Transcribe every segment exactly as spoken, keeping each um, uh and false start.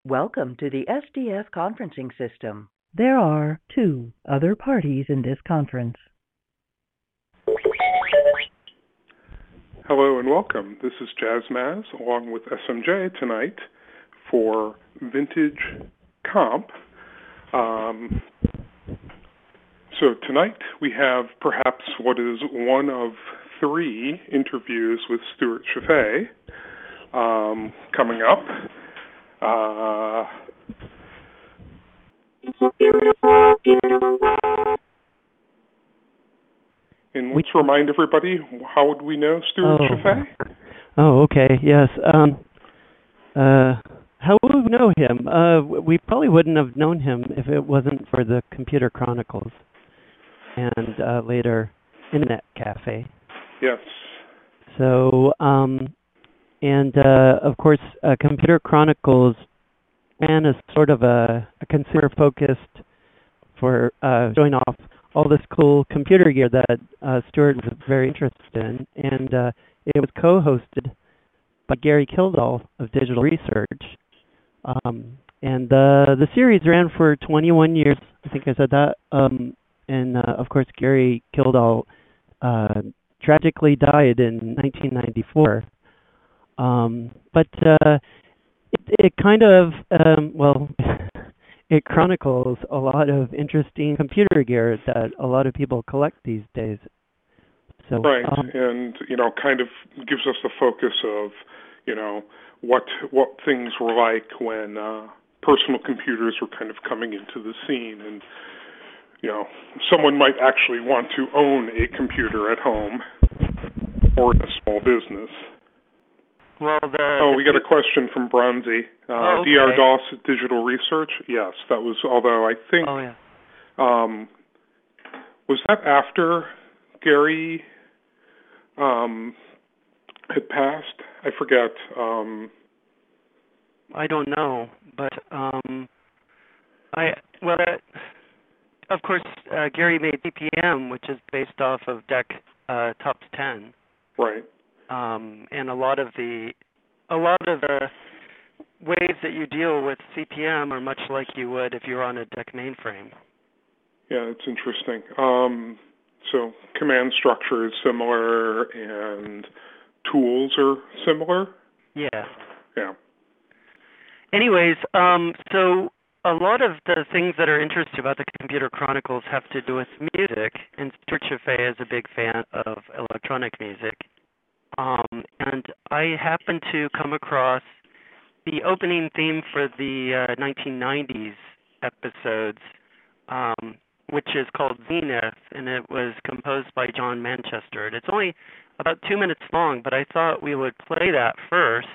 Welcome to the S D F conferencing system. There are two other parties in this conference. Hello and welcome. This is Jazz Maz along with S M J tonight for Vintage Comp. Um, so tonight we have perhaps what is one of three interviews with Stuart Chaffee um, coming up. Uh, and let's remind everybody, how would we know Stuart oh. Chaffee? Oh, okay, yes. Um, uh, how would we know him? Uh, we probably wouldn't have known him if it wasn't for the Computer Chronicles and uh, later Internet Cafe. Yes. So, um, and uh, of course, uh, Computer Chronicles ran as sort of a, a consumer-focused for uh, showing off all this cool computer gear that uh, Stuart was very interested in, and uh, it was co-hosted by Gary Kildall of Digital Research. Um, and uh, the series ran for twenty-one years. I think I said that. Um, and uh, of course, Gary Kildall uh, tragically died in nineteen ninety-four. Um, but uh, it, it kind of, um, well, it chronicles a lot of interesting computer gear that a lot of people collect these days. So, right, um, and, you know, kind of gives us the focus of, you know, what what things were like when uh, personal computers were kind of coming into the scene. And, you know, someone might actually want to own a computer at home or in a small business. Well, the, oh, the we got a question from Bronzy. Uh, oh, okay. D R DOS Digital Research? Yes, that was, although I think, oh, yeah. um, was that after Gary um, had passed? I forget. Um, I don't know, but, um, I, well, uh, of course, uh, Gary made C P M, which is based off of D E C uh, TOPS ten. Right. Um, and a lot of the a lot of the ways that you deal with C P M are much like you would if you were on a D E C mainframe. Yeah, it's interesting. Um, so command structure is similar and tools are similar? Yeah. Yeah. Anyways, um, so a lot of the things that are interesting about the Computer Chronicles have to do with music, and Stuart Chaffee is a big fan of electronic music. Um, and I happened to come across the opening theme for the uh, nineteen nineties episodes, um, which is called Zenith, and it was composed by John Manchester. And it's only about two minutes long, but I thought we would play that first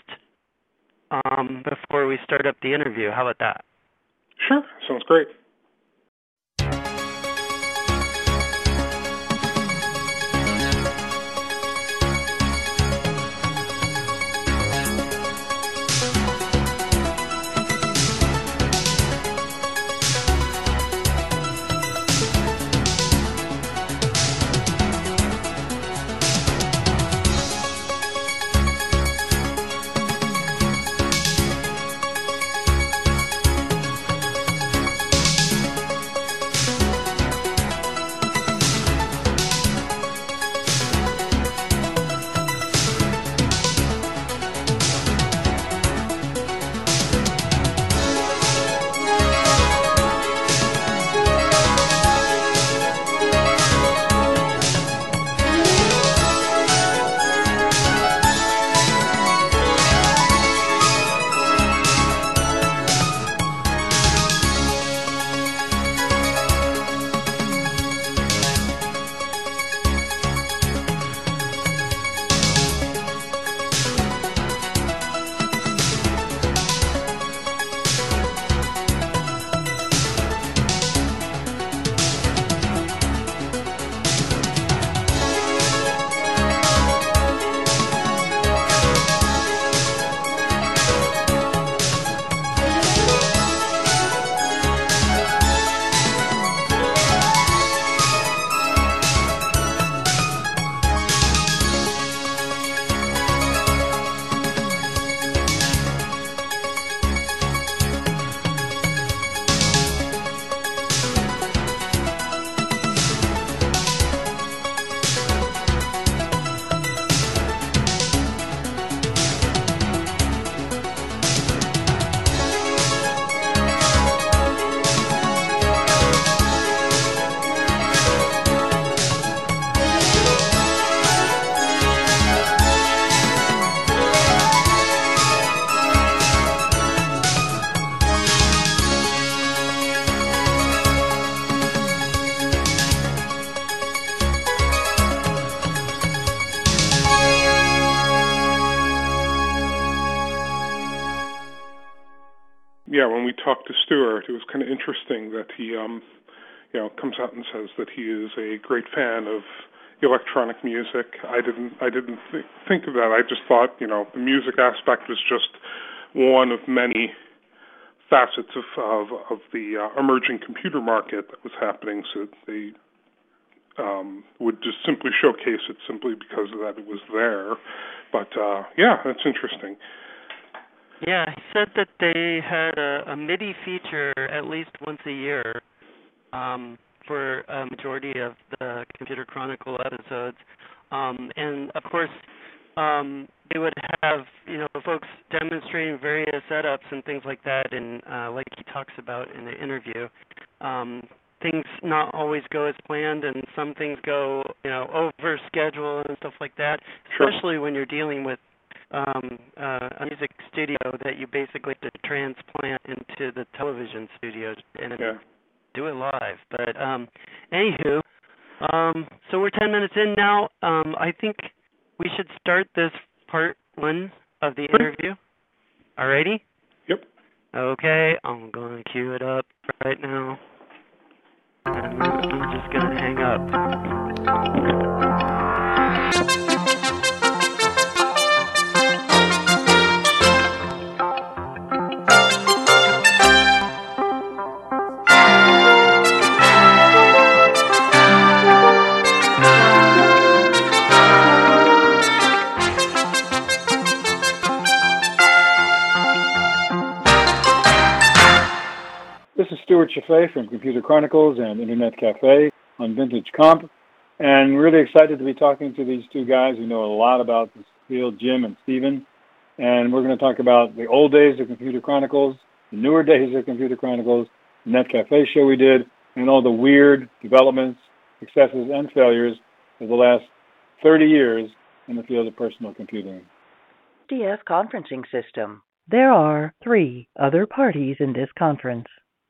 um, before we start up the interview. How about that? Sure, sounds great. yeah, when we talked to Stuart, it was kind of interesting that he, um, you know, comes out and says that he is a great fan of electronic music. I didn't, I didn't th- think of that. I just thought, you know, the music aspect was just one of many facets of of, of the uh, emerging computer market that was happening. So they um, would just simply showcase it simply because of that it was there. But uh, yeah, that's interesting. Yeah, he said that they had a, a MIDI feature at least once a year um, for a majority of the Computer Chronicle episodes. Um, and, of course, um, they would have, you know, folks demonstrating various setups and things like that. And uh, like he talks about in the interview, um, things not always go as planned, and some things go, you know, over schedule and stuff like that, especially Sure. when you're dealing with Um, uh, a music studio that you basically have to transplant into the television studios and Yeah. do it live. But um, anywho, um, so we're ten minutes in now. Um, I think we should start this part one of the interview. Alrighty? Yep. Okay, I'm going to cue it up right now. And I'm just going to hang up. This is Stuart Chaffee from Computer Chronicles and Internet Cafe on Vintage Comp, and really excited to be talking to these two guys who know a lot about this field, Jim and Stephen. And we're going to talk about the old days of Computer Chronicles, the newer days of Computer Chronicles, the Net Cafe show we did, and all the weird developments, successes, and failures of the last thirty years in the field of personal computing. D S conferencing system. There are three other parties in this conference.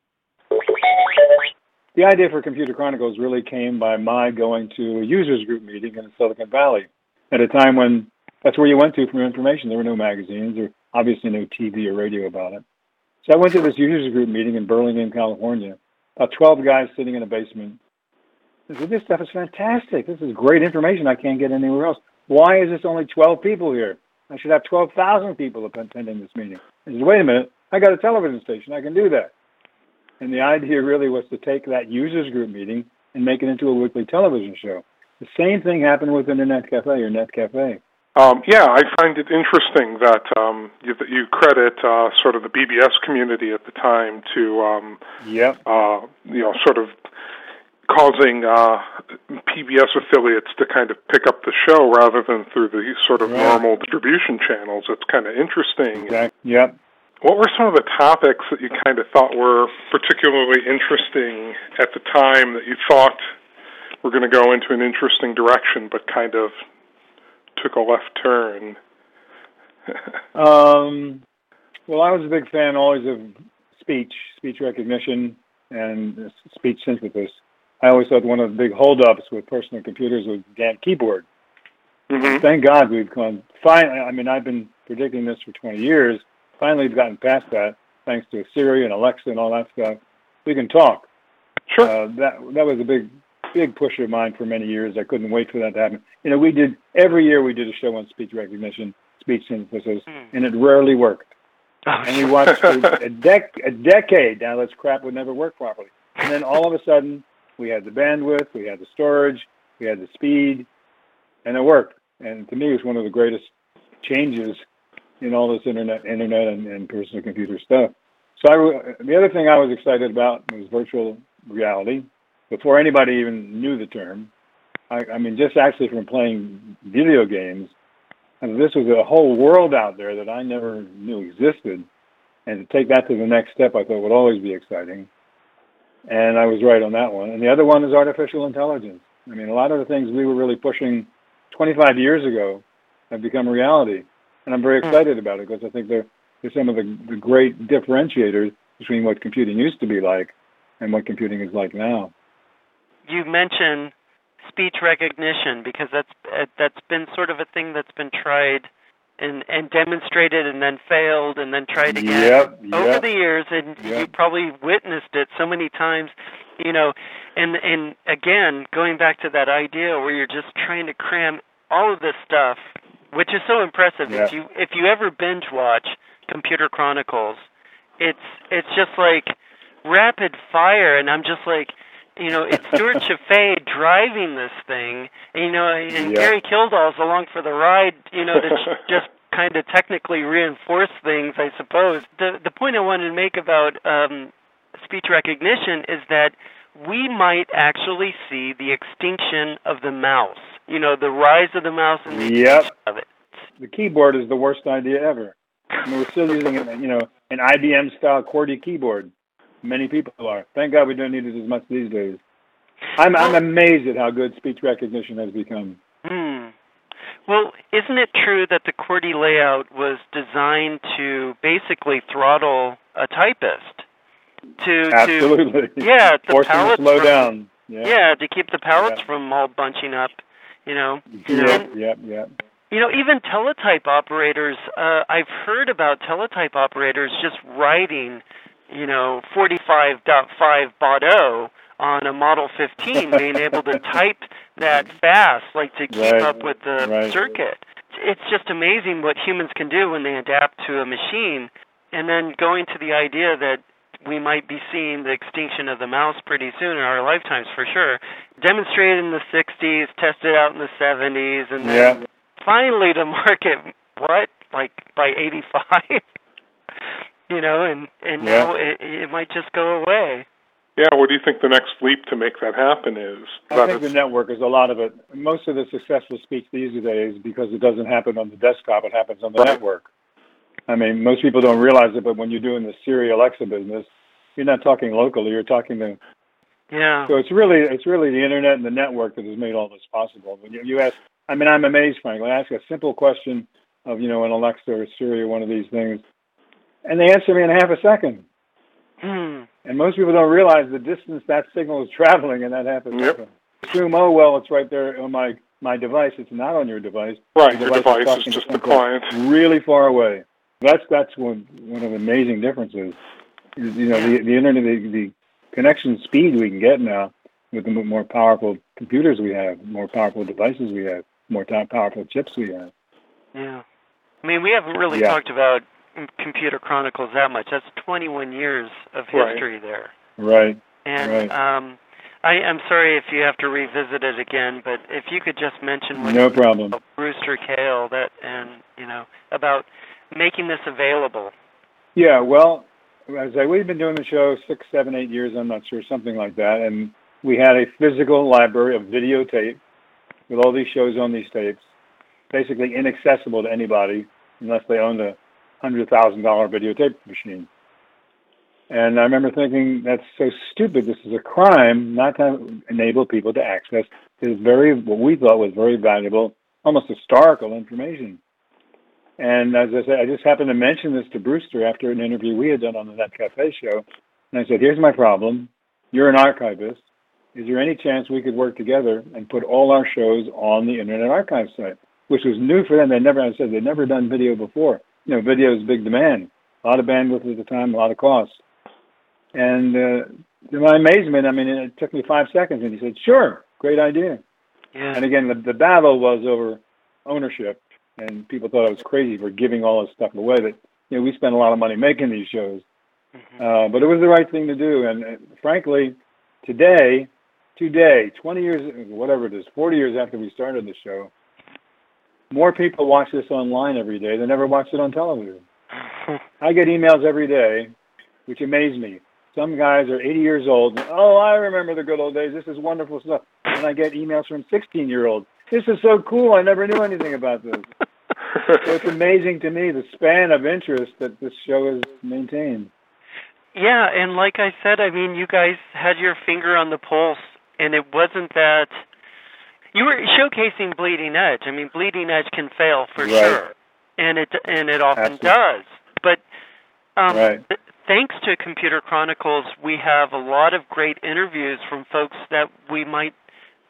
The idea for Computer Chronicles really came by my going to a users group meeting in Silicon Valley at a time when that's where you went to for information. There were no magazines or obviously no T V or radio about it. So I went to this users group meeting in Burlingame, California, about twelve guys sitting in a basement. I said, this stuff is fantastic. This is great information I can't get anywhere else. Why is this only twelve people here? I should have twelve thousand people attending this meeting. I said, wait a minute, I got a television station. I can do that. And the idea really was to take that users group meeting and make it into a weekly television show. The same thing happened with Internet Cafe or Net Cafe. Um, yeah, I find it interesting that um, you, that you credit uh, sort of the B B S community at the time to, um, yep. uh, you know, sort of causing uh, P B S affiliates to kind of pick up the show rather than through the sort of right. normal distribution channels. It's kind of interesting. Exactly. Yep. What were some of the topics that you kind of thought were particularly interesting at the time that you thought were going to go into an interesting direction but kind of took a left turn? um, well, I was a big fan always of speech, speech recognition, and speech synthesis. I always thought one of the big holdups with personal computers was the damn keyboard. Mm-hmm. Thank God we've gone. Fine. I mean, I've been predicting this for twenty years. Finally, we've gotten past that, thanks to Siri and Alexa and all that stuff. We can talk. Sure. Uh, that that was a big, big push of mine for many years. I couldn't wait for that to happen. You know, we did every year we did a show on speech recognition, speech synthesis, mm. and it rarely worked. Oh, and we watched for a, dec- a decade. Now this crap would never work properly. And then all of a sudden, we had the bandwidth, we had the storage, we had the speed, and it worked. And to me, it was one of the greatest changes in all this internet, internet and, and personal computer stuff. So I, the other thing I was excited about was virtual reality. Before anybody even knew the term, I, I mean, just actually from playing video games, and this was a whole world out there that I never knew existed. And to take that to the next step, I thought would always be exciting. And I was right on that one. And the other one is artificial intelligence. I mean, a lot of the things we were really pushing twenty-five years ago have become reality. And I'm very excited about it because I think they're, they're some of the, the great differentiators between what computing used to be like and what computing is like now. You mentioned speech recognition because that's that's been sort of a thing that's been tried and and demonstrated and then failed and then tried again yep, over yep, the years, and yep. you probably witnessed it so many times, you know, and and again, going back to that idea where you're just trying to cram all of this stuff, which is so impressive. Yep. If you if you ever binge watch Computer Chronicles, it's it's just like rapid fire, and I'm just like, you know, it's Stuart Chaffee driving this thing, and, you know, and yep. Gary Kildall's along for the ride, you know, to just kind of technically reinforce things, I suppose. The the point I wanted to make about um, speech recognition is that we might actually see the extinction of the mouse, you know, the rise of the mouse and the yep. extinction of it. The keyboard is the worst idea ever. I mean, we're still using, you know, an I B M-style QWERTY keyboard. Many people are. Thank God we don't need it as much these days. I'm I'm amazed at how good speech recognition has become. Hmm. Well, isn't it true that the QWERTY layout was designed to basically throttle a typist? To Absolutely. To, yeah, the Force them to slow from, down. Yeah. yeah, to keep the pallets yeah. from all bunching up. You know. Yeah, yeah, yeah. You know, even teletype operators. Uh, I've heard about teletype operators just writing, you know, forty-five point five baud on a Model fifteen, being able to type that fast, like to keep right. up with the right. circuit. It's just amazing what humans can do when they adapt to a machine. And then going to the idea that we might be seeing the extinction of the mouse pretty soon in our lifetimes, for sure. Demonstrated in the sixties, tested out in the seventies, and then yeah. finally to market, what, like by eighty-five? You know, and, and yeah. now it, it might just go away. Yeah, what do you think the next leap to make that happen is? I think the network is a lot of it. Most of the successful speech these days, because it doesn't happen on the desktop, it happens on the right. network. I mean, most people don't realize it, but when you're doing the Siri Alexa business, you're not talking locally, you're talking to... Yeah. So it's really it's really the internet and the network that has made all this possible. When you, you ask, I mean, I'm amazed, frankly. I ask a simple question of, you know, an Alexa or Siri or one of these things, and they answer me in half a second. Hmm. And most people don't realize the distance that signal is traveling in that half a second. Yep. Assume, oh, well, it's right there on my, my device. It's not on your device. Right, the your device device is, is just the client. Really far away. That's that's one one of the amazing differences. You know, the the internet, the, the connection speed we can get now with the more powerful computers we have, more powerful devices we have, more powerful chips we have. Yeah. I mean, we haven't really yeah. talked about Computer Chronicles that much. That's twenty-one years of history right. there. Right. And right. um, I, I'm sorry if you have to revisit it again, but if you could just mention what no problem. About Brewster Kahle that, and you know, about making this available. Yeah. Well, as I, we've been doing the show six, seven, eight years. I'm not sure, something like that, and we had a physical library of videotape with all these shows on these tapes, basically inaccessible to anybody unless they owned a hundred thousand dollar videotape machine. And I remember thinking, that's so stupid. This is a crime not to enable people to access this very, what we thought was very valuable, almost historical information. And as I said, I just happened to mention this to Brewster after an interview we had done on the Net Cafe show. And I said, here's my problem. You're an archivist. Is there any chance we could work together and put all our shows on the Internet Archive site? Which was new for them. They never, I said, they'd never done video before. You know, video is big demand. A lot of bandwidth at the time, a lot of cost. And uh, to my amazement, I mean, it took me five seconds, and he said, sure, great idea. Yeah. And again, the, the battle was over ownership, and people thought I was crazy for giving all this stuff away. That, you know, we spent a lot of money making these shows. Mm-hmm. Uh, but it was the right thing to do. And uh, frankly, today, today, twenty years, whatever it is, forty years after we started the show, more people watch this online every day than ever watched it on television. I get emails every day, which amaze me. Some guys are eighty years old. And, oh, I remember the good old days. This is wonderful stuff. And I get emails from sixteen-year-olds. This is so cool. I never knew anything about this. So it's amazing to me the span of interest that this show has maintained. Yeah, and like I said, I mean, you guys had your finger on the pulse, and it wasn't that you were showcasing Bleeding Edge. I mean, Bleeding Edge can fail for right. sure, and it and it often Absolutely. does. But um, right. th- thanks to Computer Chronicles, we have a lot of great interviews from folks that we might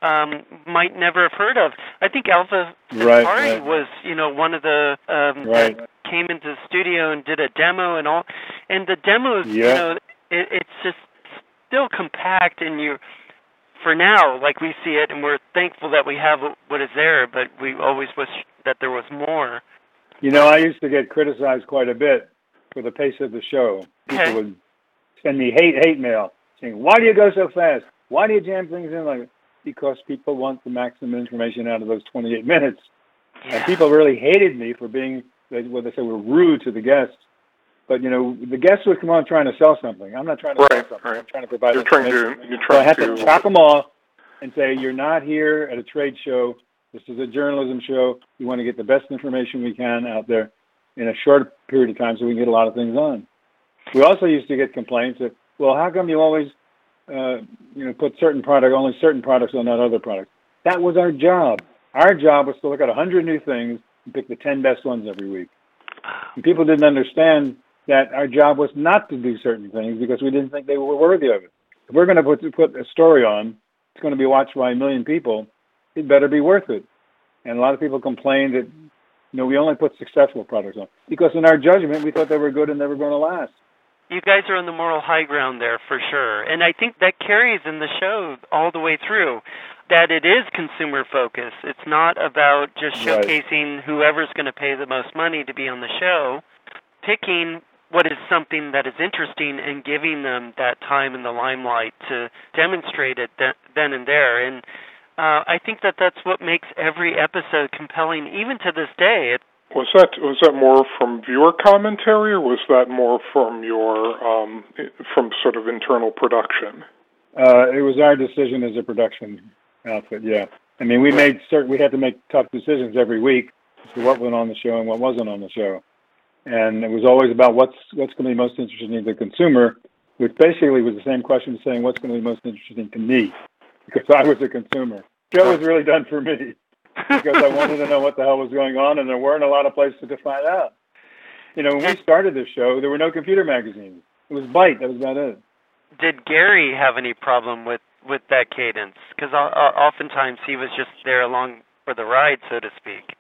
um, might never have heard of. I think Alpha Right, Centauri right. was, you know, one of the um, Right. that came into the studio and did a demo and all. And the demos, Yeah. you know, it, it's just still compact, and you, for now, like we see it, and we're thankful that we have what is there, but we always wish that there was more. You know, I used to get criticized quite a bit for the pace of the show. People Okay. would send me hate hate mail saying, "Why do you go so fast? Why do you jam things in like?" Because people want the maximum information out of those twenty-eight minutes. Yeah. And people really hated me for being, what they say, were rude to the guests. But, you know, the guests would come on trying to sell something. I'm not trying to Right, sell something. right. I'm trying to provide You're trying information. to. You're So I trying have to. to chop them off and say, you're not here at a trade show. This is a journalism show. We want to get the best information we can out there in a short period of time so we can get a lot of things on. We also used to get complaints that, well, how come you always, uh, you know, put certain product, only certain products on, not other products? That was our job. Our job was to look at a hundred new things and pick the ten best ones every week. And people didn't understand that our job was not to do certain things because we didn't think they were worthy of it. If we're going to put, put a story on, it's going to be watched by a million people, it better be worth it. And a lot of people complained that, you know, we only put successful products on. Because in our judgment, we thought they were good and they were going to last. You guys are on the moral high ground there for sure. And I think that carries in the show all the way through, that it is consumer focused. It's not about just showcasing right. whoever's going to pay the most money to be on the show, picking what is something that is interesting and giving them that time in the limelight to demonstrate it th- then and there. And uh, I think that that's what makes every episode compelling, even to this day. It, Was that was that more from viewer commentary, or was that more from your um, from sort of internal production? Uh, it was our decision as a production outfit. Yeah, I mean, we made certain we had to make tough decisions every week as to what went on the show and what wasn't on the show, and it was always about what's what's going to be most interesting to the consumer, which basically was the same question saying what's going to be most interesting to me, because I was a consumer. The show was really done for me. Because I wanted to know what the hell was going on, and there weren't a lot of places to find out. You know, when we started this show, there were no computer magazines. It was Byte. That was about it. Did Gary have any problem with, with that cadence? Because oftentimes he was just there along for the ride, so to speak.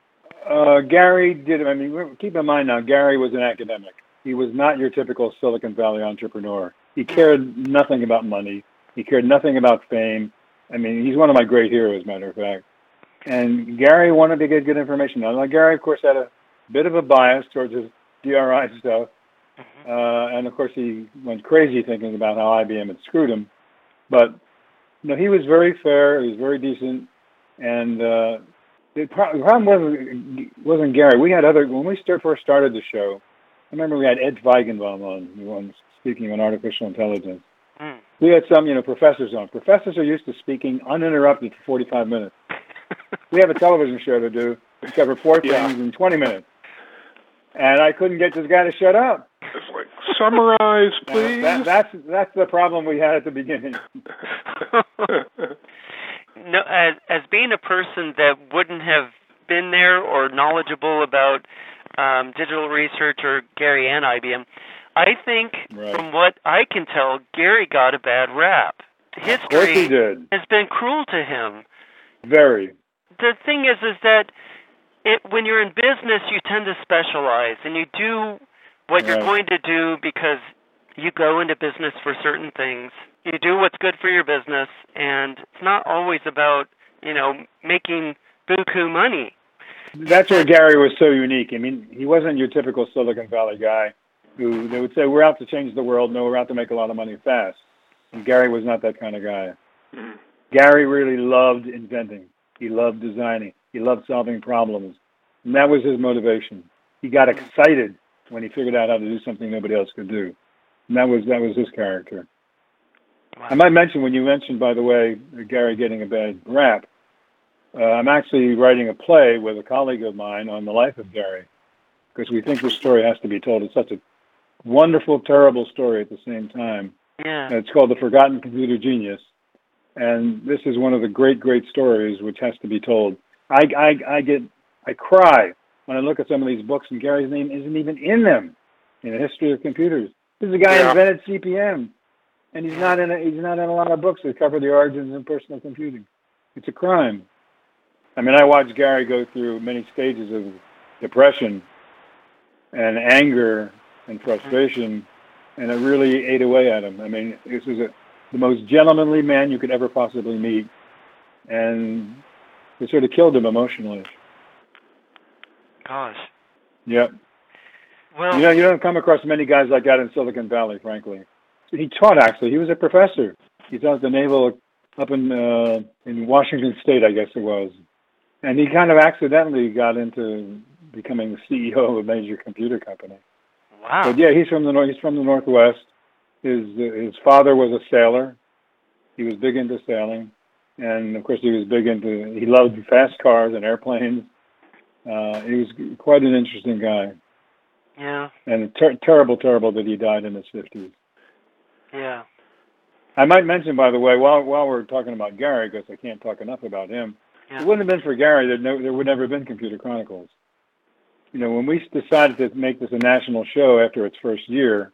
Uh, Gary did. I mean, keep in mind now, Gary was an academic. He was not your typical Silicon Valley entrepreneur. He cared nothing about money. He cared nothing about fame. I mean, he's one of my great heroes, as a matter of fact. And Gary wanted to get good information. Now, Gary, of course, had a bit of a bias towards his D R I stuff. Mm-hmm. Uh, and, of course, he went crazy thinking about how I B M had screwed him. But, you know, he was very fair. He was very decent. And uh, the problem wasn't, wasn't Gary. We had other, when we first started the show, I remember we had Ed Feigenbaum on, who was speaking on artificial intelligence. Mm. We had some, you know, professors on. Professors are used to speaking uninterrupted for forty-five minutes. We have a television show to do. We cover four things yeah. in twenty minutes. And I couldn't get this guy to shut up. It's like, summarize, please. That, that's that's the problem we had at the beginning. No, as, as being a person that wouldn't have been there or knowledgeable about um, digital research or Gary and I B M, I think right. from what I can tell, Gary got a bad rap. History of course he did. has been cruel to him. Very. The thing is, is that it, when you're in business, you tend to specialize, and you do what right. you're going to do because you go into business for certain things. You do what's good for your business, and it's not always about, you know, making buku money. That's where Gary was so unique. I mean, he wasn't your typical Silicon Valley guy who they would say, we're out to change the world. No, we're out to make a lot of money fast. And Gary was not that kind of guy. Mm. Gary really loved inventing. He loved designing. He loved solving problems. And that was his motivation. He got excited when he figured out how to do something nobody else could do. And that was that was his character. Wow. I might mention, when you mentioned, by the way, Gary getting a bad rap, uh, I'm actually writing a play with a colleague of mine on the life of Gary, because we think this story has to be told. It's such a wonderful, terrible story at the same time. Yeah. It's called The Forgotten Computer Genius. And this is one of the great, great stories which has to be told. I, I, I get, I cry when I look at some of these books, and Gary's name isn't even in them in the history of computers. This is a guy yeah. who invented C P M, and he's not in a, he's not in a lot of books that cover the origins of personal computing. It's a crime. I mean, I watched Gary go through many stages of depression and anger and frustration, and it really ate away at him. I mean, this is a, the most gentlemanly man you could ever possibly meet, and it sort of killed him emotionally. Gosh. Yep. Well, you know, you don't come across many guys like that in Silicon Valley, frankly. He taught, actually. He was a professor. He taught at the Naval up in uh, in Washington State, I guess it was. And he kind of accidentally got into becoming the C E O of a major computer company. Wow. But yeah, he's from the north. He's from the Northwest. His his father was a sailor. He was big into sailing, and of course he was big into. He loved fast cars and airplanes. Uh, he was quite an interesting guy. Yeah. And ter- terrible, terrible that he died in his fifties. Yeah. I might mention, by the way, while while we're talking about Gary, because I can't talk enough about him, yeah. It wouldn't have been for Gary, there no, there would never have been Computer Chronicles. You know, when we decided to make this a national show after its first year,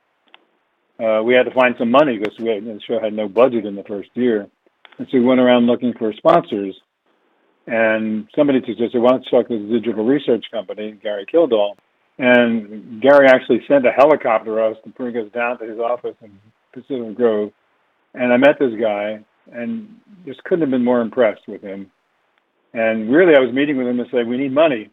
uh, we had to find some money because we had, the show had no budget in the first year. And so we went around looking for sponsors. And somebody suggested, why don't you talk to the digital research company, Gary Kildall. And Gary actually sent a helicopter us to bring us down to his office in Pacific Grove. And I met this guy and just couldn't have been more impressed with him. And really, I was meeting with him to say, we need money.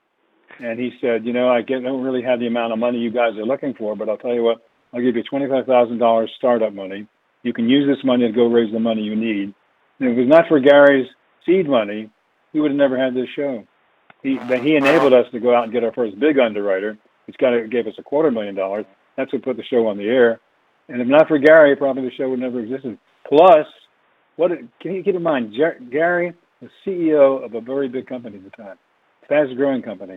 And he said, you know, I get, don't really have the amount of money you guys are looking for, but I'll tell you what, I'll give you twenty-five thousand dollars startup money. You can use this money to go raise the money you need. And if it was not for Gary's seed money, we would have never had this show. He, but he enabled us to go out and get our first big underwriter, which got gave us a quarter million dollars. That's what put the show on the air. And if not for Gary, probably the show would never existed. Plus, what can you keep in mind? Jer- Gary was C E O of a very big company at the time, fast-growing company.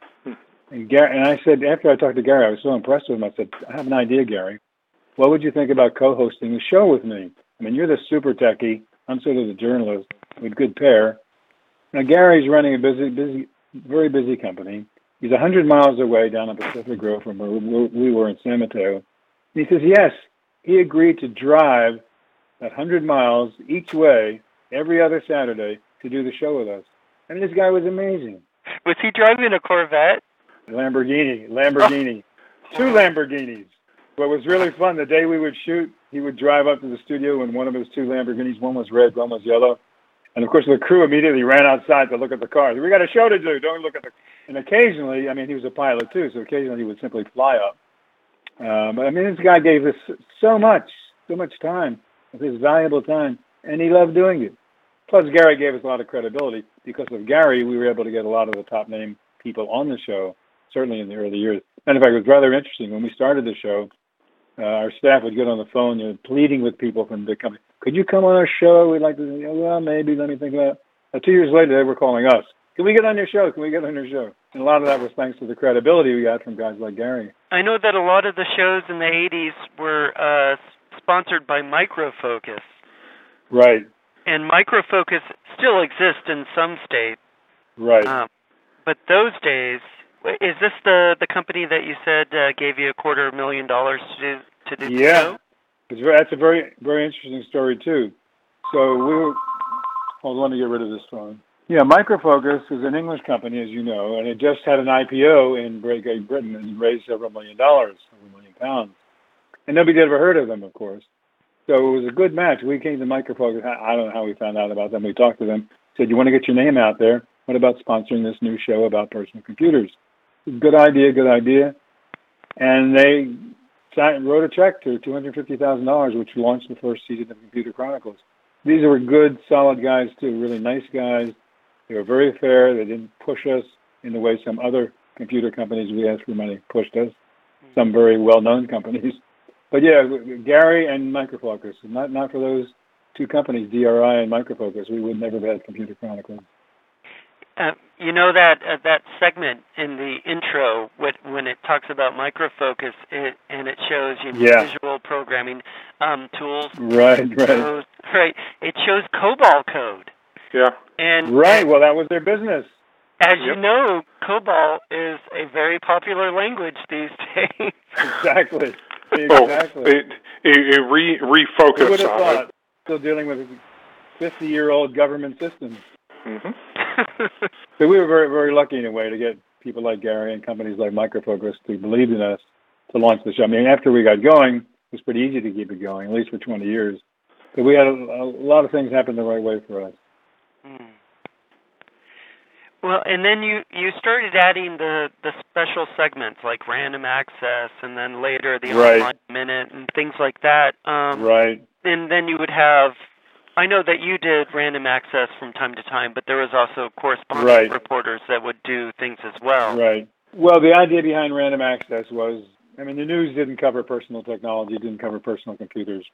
And, Gary, and I said, after I talked to Gary, I was so impressed with him. I said, I have an idea, Gary. What would you think about co-hosting a show with me? I mean, you're the super techie. I'm sort of the journalist. We're a good pair. Now, Gary's running a busy, busy, very busy company. He's one hundred miles away down in Pacific Grove from where we were in San Mateo. And he says, yes, he agreed to drive that one hundred miles each way every other Saturday to do the show with us. And this guy was amazing. Was he driving a Corvette? Lamborghini, Lamborghini. Oh. Two Lamborghinis. What was really fun, the day we would shoot, he would drive up to the studio in one of his two Lamborghinis. One was red, one was yellow. And, of course, the crew immediately ran outside to look at the cars. We got a show to do. Don't look at the... And occasionally, I mean, he was a pilot, too, so occasionally he would simply fly up. Uh, but, I mean, this guy gave us so much, so much time, his valuable time, and he loved doing it. Plus, Gary gave us a lot of credibility. Because of Gary, we were able to get a lot of the top-name people on the show, certainly in the early years. Matter of fact, it was rather interesting. When we started the show, uh, our staff would get on the phone, you know, pleading with people from big companies. Could you come on our show? We'd like to, you know, well, maybe, let me think about it. Uh, two years later, they were calling us. Can we get on your show? Can we get on your show? And a lot of that was thanks to the credibility we got from guys like Gary. I know that a lot of the shows in the eighties were uh, sponsored by Micro Focus. Right. And Micro Focus still exists in some states. Right. Um, but those days, is this the, the company that you said uh, gave you a quarter million dollars to do, to do yeah. the show? It's very, that's a very, very interesting story, too. So we were, hold on, let me get rid of this phone. Yeah, Micro Focus is an English company, as you know, and it just had an I P O in Great Britain and raised several million dollars, several million pounds. And nobody had ever heard of them, of course. So it was a good match. We came to Micro Focus. I don't know how we found out about them. We talked to them, said, you want to get your name out there? What about sponsoring this new show about personal computers? Good idea, good idea. And they wrote a check to two hundred fifty thousand dollars, which launched the first season of Computer Chronicles. These were good, solid guys, too, really nice guys. They were very fair. They didn't push us in the way some other computer companies we asked for money pushed us, some very well-known companies. But, yeah, Gary and Micro Focus, not, not for those two companies, D R I and Micro Focus, we would never have had Computer Chronicles. Uh, you know that uh, that segment in the intro with, when it talks about Micro Focus it, and it shows you know, yeah. visual programming um, tools. Right, right. Shows, right. It shows COBOL code. Yeah. And right. And, well, that was their business. As yep. you know, COBOL is a very popular language these days. Exactly. Exactly. Oh, it, it, it re, refocus Who would have on thought? it. Still dealing with fifty-year-old government system. Mm-hmm. So we were very, very lucky in a way to get people like Gary and companies like Microfocus to believe in us to launch the show. I mean, after we got going, it was pretty easy to keep it going, at least for twenty years. But we had a, a lot of things happen the right way for us. Hmm. Well, and then you, you started adding the, the special segments like Random Access and then later the Right. Online Minute and things like that. Um, Right. And then you would have, I know that you did Random Access from time to time, but there was also correspondent Right. reporters that would do things as well. Right. Well, the idea behind Random Access was, I mean, the news didn't cover personal technology, didn't cover personal computers.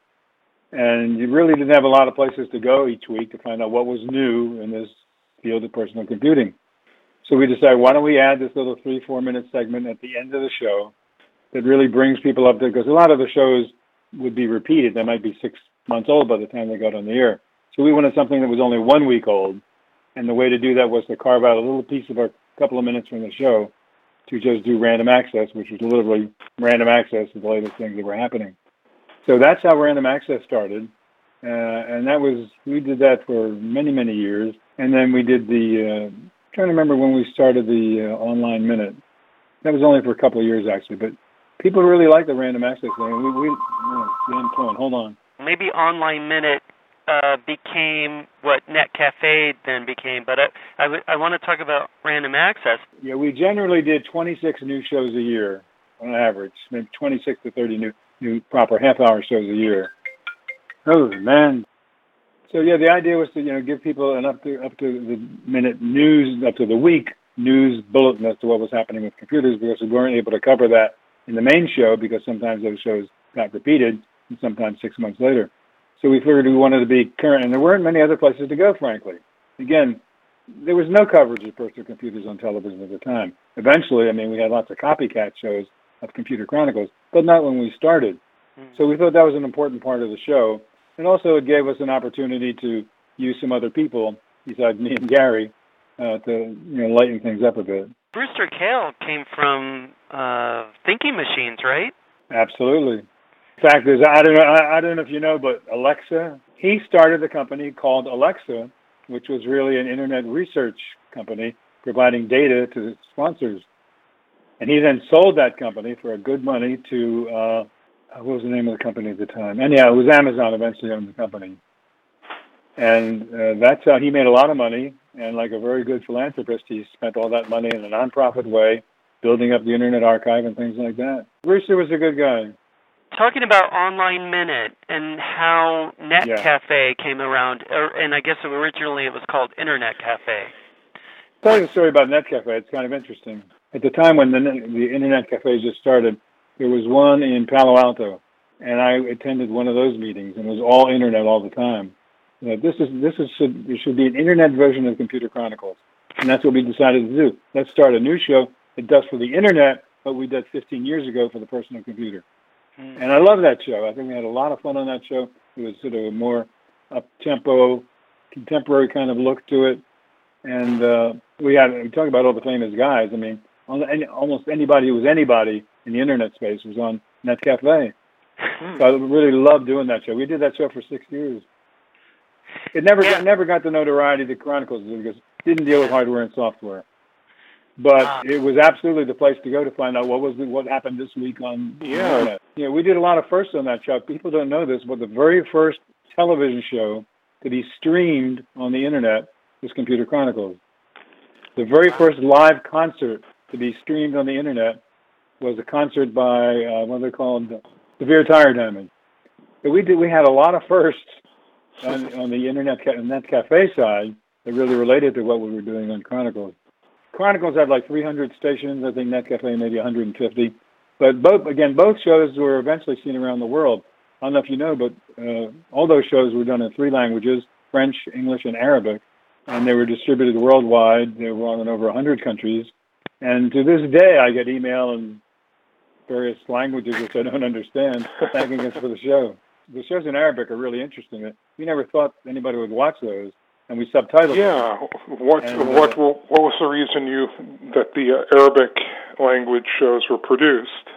And you really didn't have a lot of places to go each week to find out what was new in this field of personal computing. So we decided, why don't we add this little three, four-minute segment at the end of the show that really brings people up there, because a lot of the shows would be repeated. They might be six months old by the time they got on the air. So we wanted something that was only one week old, and the way to do that was to carve out a little piece of a couple of minutes from the show to just do Random Access, which was literally random access to the latest things that were happening. So that's how Random Access started, uh, and that was, we did that for many, many years, and then we did the, uh, I'm trying to remember when we started the uh, Online Minute. That was only for a couple of years, actually, but people really liked the Random Access thing. We, we, oh, Dan Cohen, hold on. Maybe Online Minute uh, became what NetCafe then became, but I, I, w- I want to talk about Random Access. Yeah, we generally did twenty-six new shows a year on average, maybe twenty-six to thirty new, new proper half-hour shows a year. Oh, man. So, yeah, the idea was to, you know, give people an up to up to the minute news, up to the week news bulletin as to what was happening with computers, because we weren't able to cover that in the main show because sometimes those shows got repeated and sometimes six months later. So we figured we wanted to be current, and there weren't many other places to go, frankly. Again, there was no coverage of personal computers on television at the time. Eventually, I mean, we had lots of copycat shows of Computer Chronicles, but not when we started. Mm-hmm. So we thought that was an important part of the show. And also it gave us an opportunity to use some other people besides me and Gary uh, to, you know, lighten things up a bit. Brewster Kahle came from uh, Thinking Machines, right? Absolutely. In fact, there's, I don't know, I, I don't know if you know, but Alexa, he started a company called Alexa, which was really an internet research company providing data to sponsors. And he then sold that company for a good money to, uh, what was the name of the company at the time? And yeah, it was Amazon eventually owned the company. And uh, that's how he made a lot of money. And like a very good philanthropist, he spent all that money in a nonprofit way, building up the Internet Archive and things like that. Brewster was a good guy. Talking about Online Minute and how NetCafe yeah. came around, or, and I guess originally it was called Internet Cafe. I'll tell you a story about NetCafe. It's kind of interesting. At the time when the, the Internet Cafe just started, there was one in Palo Alto, and I attended one of those meetings, and it was all Internet all the time. You know, this is this is should, there should be an Internet version of Computer Chronicles, and that's what we decided to do. Let's start a new show that does for the Internet what we did fifteen years ago for the personal computer. Mm. And I love that show. I think we had a lot of fun on that show. It was sort of a more up-tempo, contemporary kind of look to it, and uh, we had we talk about all the famous guys. I mean, almost anybody who was anybody in the Internet space was on NetCafe. Mm. So I really loved doing that show. We did that show for six years. It never yeah. got, never got the notoriety the Chronicles did because it didn't deal with hardware and software. But uh, it was absolutely the place to go to find out what was the, what happened this week on the yeah. Internet. You know, we did a lot of firsts on that show. People don't know this, but the very first television show to be streamed on the Internet was Computer Chronicles. The very first live concert to be streamed on the Internet was a concert by, uh, what are they called, Severe Tire Damage. So we did. We had a lot of firsts on, on the Internet Net Cafe side that really related to what we were doing on Chronicles. Chronicles had like three hundred stations. I think NetCafe maybe one hundred fifty. But both, again, both shows were eventually seen around the world. I don't know if you know, but uh, all those shows were done in three languages, French, English, and Arabic. And they were distributed worldwide. They were on in over one hundred countries. And to this day, I get email in various languages which I don't understand, thanking us for the show. The shows in Arabic are really interesting. We never thought anybody would watch those, and we subtitled yeah. them. Yeah. What and, what uh, what was the reason you that the uh, Arabic language shows were produced?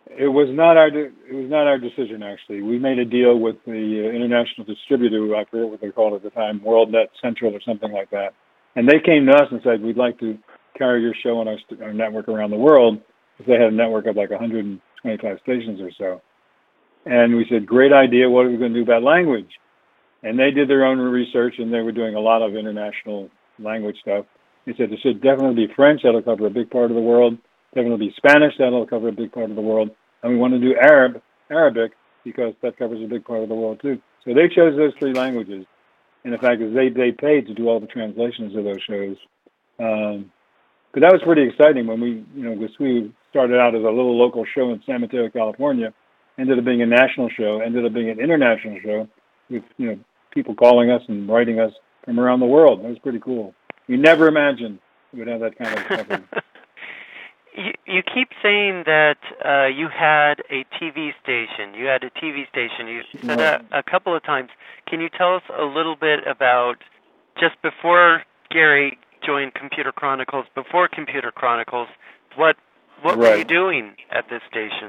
It was not our de- it was not our decision, actually. We made a deal with the uh, international distributor, who I forget what they called at the time, WorldNet Central or something like that. And they came to us and said, we'd like to carry your show on our, st- our network around the world, because they had a network of like one hundred twenty-five stations or so. And we said, great idea. What are we going to do about language? And they did their own research, and they were doing a lot of international language stuff. They said there should definitely be French. That'll cover a big part of the world. Definitely be Spanish. That'll cover a big part of the world. And we want to do Arab, Arabic, because that covers a big part of the world too. So they chose those three languages. And the fact is they, they paid to do all the translations of those shows. Um, but that was pretty exciting when we, you know, because we started out as a little local show in San Mateo, California, ended up being a national show, ended up being an international show with, you know, people calling us and writing us from around the world. That was pretty cool. We never imagined we would have that kind of stuff. You, you keep saying that uh, you had a T V station. You had a T V station. You said that a couple of times. Can you tell us a little bit about, just before Gary joined Computer Chronicles, before Computer Chronicles, what what right. were you doing at this station?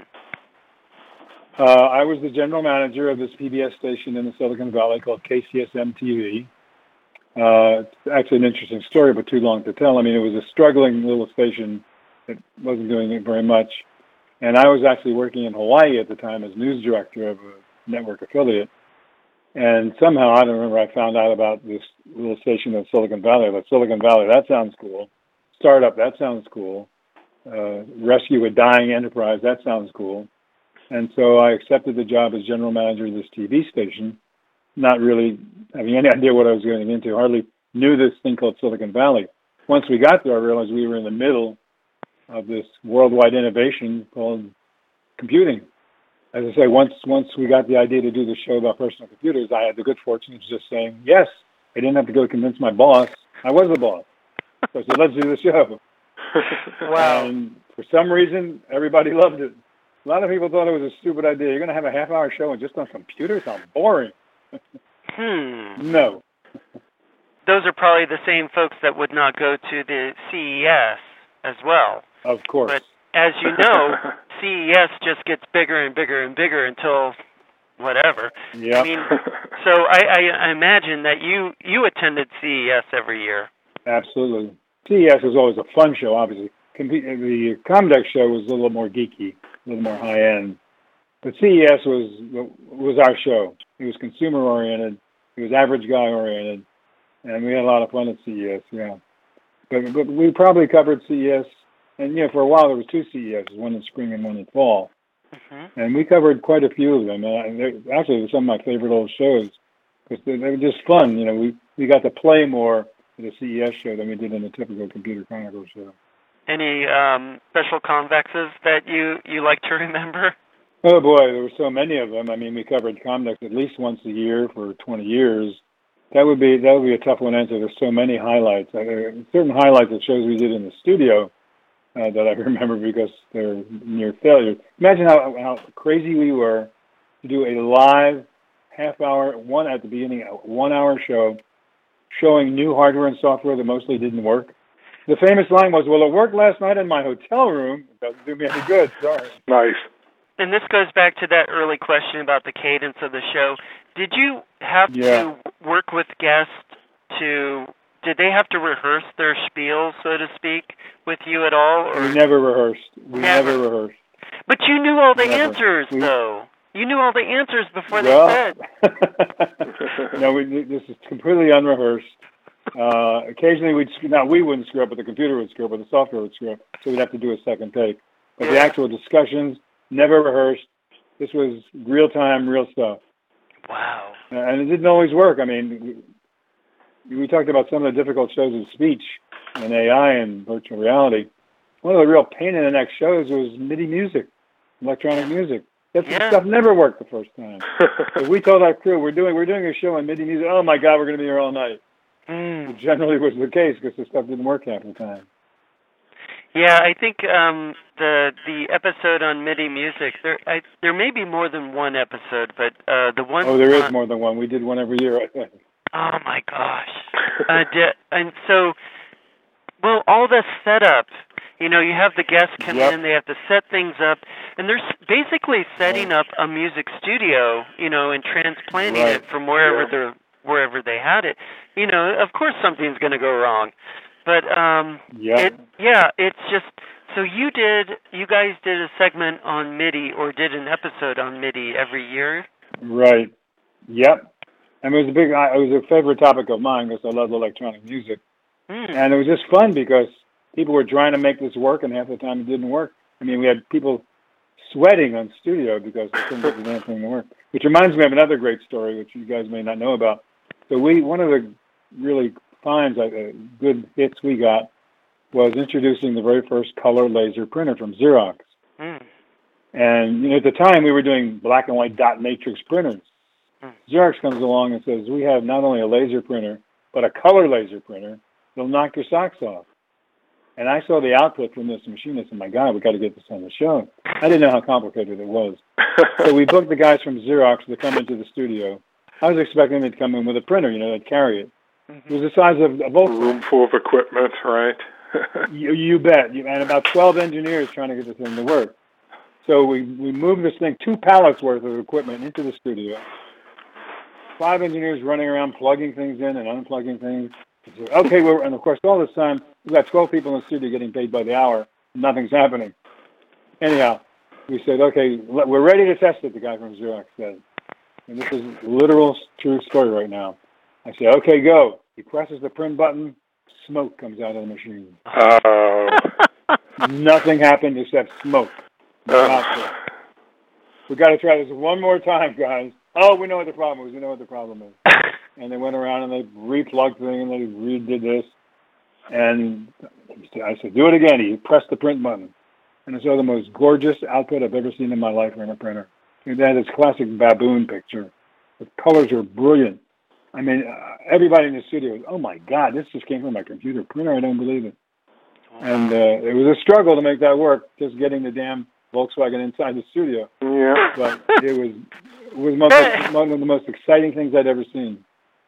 Uh, I was the general manager of this P B S station in the Silicon Valley called K C S M T V. Uh, it's actually an interesting story, but too long to tell. I mean, it was a struggling little station that wasn't doing it very much. And I was actually working in Hawaii at the time as news director of a network affiliate. And somehow, I don't remember, I found out about this little station in Silicon Valley. Like, Silicon Valley, that sounds cool. Startup, that sounds cool. Uh, rescue a dying enterprise, that sounds cool. And so I accepted the job as general manager of this T V station, not really having any idea what I was getting into. Hardly knew this thing called Silicon Valley. Once we got there, I realized we were in the middle of this worldwide innovation called computing. As I say, once once we got the idea to do the show about personal computers, I had the good fortune of just saying yes. I didn't have to go convince my boss. I was the boss. So I said, let's do the show. Wow. And for some reason, everybody loved it. A lot of people thought it was a stupid idea. You're going to have a half-hour show and just on computers? How boring. Hmm. No. Those are probably the same folks that would not go to the C E S as well. Of course. But as you know, C E S just gets bigger and bigger and bigger until whatever. Yeah. I mean, so I, I, I imagine that you, you attended C E S every year. Absolutely. C E S was always a fun show, obviously. Com- the Comdex show was a little more geeky, a little more high-end. But C E S was was our show. It was consumer-oriented. It was average guy-oriented. And we had a lot of fun at C E S, yeah. But, but we probably covered C E S, and, you know, for a while there was two C E Ss, one in spring and one in fall. Mm-hmm. And we covered quite a few of them. And I, actually, they're some of my favorite old shows because they, they were just fun. You know, we, we got to play more at a C E S show than we did in a typical Computer Chronicles show. Any um, special convexes that you, you like to remember? Oh, boy, there were so many of them. I mean, we covered Comdex at least once a year for twenty years. That would be that would be a tough one to answer. There's so many highlights. Uh, there are certain highlights of shows we did in the studio uh, that I remember because they're near failure. Imagine how, how crazy we were to do a live half-hour, one at the beginning, a one-hour show showing new hardware and software that mostly didn't work. The famous line was, well, it worked last night in my hotel room. It doesn't do me any good. Sorry. Nice. And this goes back to that early question about the cadence of the show. Did you have yeah. to work with guests to, did they have to rehearse their spiel, so to speak, with you at all? Or? We never rehearsed. We never, never rehearsed. But you knew all the never. answers, we, though. You knew all the answers before well, they said. No, we, this is completely unrehearsed. Uh, occasionally, we'd now we wouldn't screw up, but the computer would screw up, but the software would screw up, so we'd have to do a second take. But yeah. The actual discussions, never rehearsed. This was real time, real stuff. Wow. Uh, and it didn't always work. I mean, we, we talked about some of the difficult shows of speech and A I and virtual reality. One of the real pain in the neck shows was MIDI music, electronic music. That yeah. stuff never worked the first time. So we told our crew, we're doing we're doing a show on MIDI music. Oh my God, we're going to be here all night. Mm. It generally was the case because the stuff didn't work half the time. Yeah, I think um, the the episode on MIDI music, there I, there may be more than one episode, but uh, the one... Oh, there is on, more than one. We did one every year, I think. Oh, my gosh. uh, de- and so, well, all the setup, You know, you have the guests come Yep. in, they have to set things up, and they're s- basically setting up a music studio, you know, and transplanting Right. it from wherever Yeah. they're wherever they had it. You know, of course something's going to go wrong, but um, Yep. it yeah, it's just so you did you guys did a segment on MIDI or did an episode on MIDI every year. Right. Yep. And it was a big. I- It was a favorite topic of mine because I love electronic music, Mm. and it was just fun because people were trying to make this work, and half the time it didn't work. I mean, we had people sweating on studio because they couldn't get the damn thing to work. Which reminds me of another great story, which you guys may not know about. So we, one of the really finds, like uh, good hits we got, was introducing the very first color laser printer from Xerox. Mm. And you know, at the time, we were doing black and white dot matrix printers. Mm. Xerox comes along and says, we have not only a laser printer, but a color laser printer that'll knock your socks off. And I saw the output from this machine. I said, my God, we got to get this on the show. I didn't know how complicated it was. So we booked the guys from Xerox to come into the studio. I was expecting them to come in with a printer, you know, they'd carry it. Mm-hmm. It was the size of a A Volkswagen. room full of equipment, right? You, you bet. You, and about twelve engineers trying to get this thing to work. So we, we moved this thing, two pallets worth of equipment into the studio. Five engineers running around plugging things in and unplugging things. Said, okay, we're, and of course all this time, we've got twelve people in the studio getting paid by the hour. Nothing's happening. Anyhow, we said, okay, we're ready to test it, the guy from Xerox said. And this is literal true story right now. I said, okay, go. He presses the print button. Smoke comes out of the machine. Oh. Nothing happened except smoke. Uh, We got to try this one more time, guys. Oh, we know what the problem is. We know what the problem is. And they went around and they replugged things and they redid this. And I said, do it again. He pressed the print button. And I saw the most gorgeous output I've ever seen in my life in a printer. They had this classic baboon picture. The colors were brilliant. I mean, uh, everybody in the studio was, oh, my God, this just came from my computer printer. I don't believe it. And uh, it was a struggle to make that work, just getting the damn Volkswagen inside the studio. yeah. But it was it was most, one of the most exciting things I'd ever seen.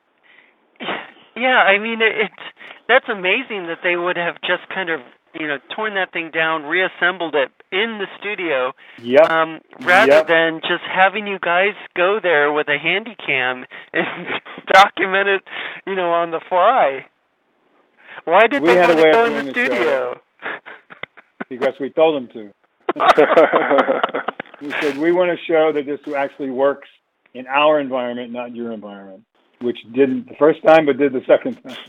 Yeah, I mean, it, it's that's amazing that they would have just kind of, you know, torn that thing down, reassembled it in the studio, Yep. um, rather Yep. than just having you guys go there with a handy cam and document it, you know, on the fly. Why did We they had a want way to of go in doing the the show. studio? Because we told them to. We said, we want to show that this actually works in our environment, not your environment, which didn't the first time, but did the second time.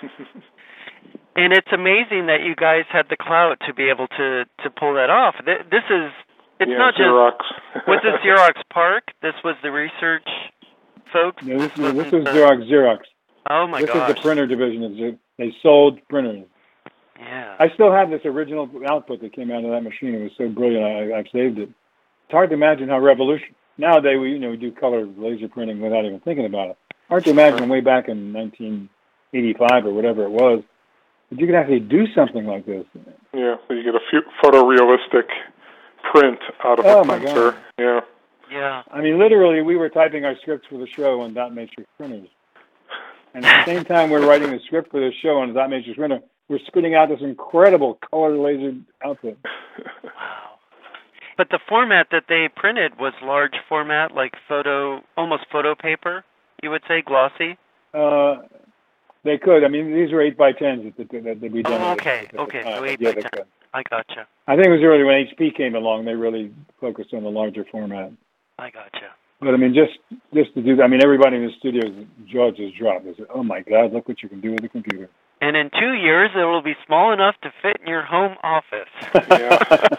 And it's amazing that you guys had the clout to be able to, to pull that off. Th- This is, it's yeah, not Xerox. just, was this Xerox PARC? This was the research folks? No, this, is, this wasn't was the- Xerox. Xerox. Oh my This gosh. is the printer division of Xerox. They sold printers. Yeah. I still have this original output that came out of that machine. It was so brilliant. I, I've saved it. It's hard to imagine how revolution. Nowadays, we you know we do color laser printing without even thinking about it. Hard to imagine way back in nineteen eighty-five or whatever it was that you could actually do something like this. Yeah, so you get a few photorealistic print out of Oh, a my printer. God. Yeah. Yeah. I mean, literally, we were typing our scripts for the show on dot matrix printers, and at the same time we're writing the script for the show on a dot matrix printer, we're spitting out this incredible color laser output. Wow. But the format that they printed was large format, like photo, almost photo paper, you would say, glossy? Uh, they could. I mean, these were eight by tens that, that, that we done. Oh, at the- okay, at the okay, time. so eight yeah, by they ten. could. I gotcha. I think it was early when H P came along. They really focused on the larger format. I gotcha. But I mean, just just to do that. I mean, everybody in the studio's jaw just dropped. They said, "Oh my God, look what you can do with a computer." And in two years, it will be small enough to fit in your home office. Yeah.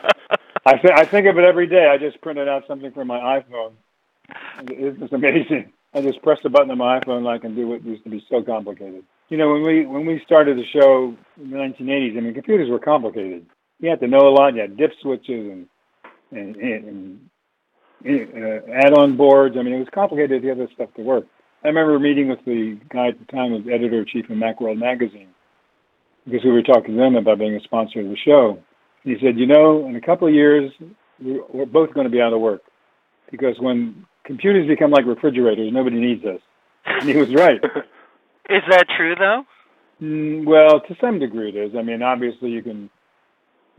I think I think of it every day. I just printed out something for my iPhone. It's just amazing. I just press the button on my iPhone and I can do what used to be so complicated. You know, when we when we started the show in the nineteen eighties, I mean, computers were complicated. You had to know a lot. You had dip switches and and, and, and uh, add-on boards. I mean, it was complicated to get this stuff to work. I remember meeting with the guy at the time, who was editor-in-chief of Macworld magazine, because we were talking to them about being a sponsor of the show. And he said, you know, in a couple of years, we're both going to be out of work, because when computers become like refrigerators, nobody needs us. And he was right. Is that true, though? Mm, well, to some degree it is. I mean, obviously you can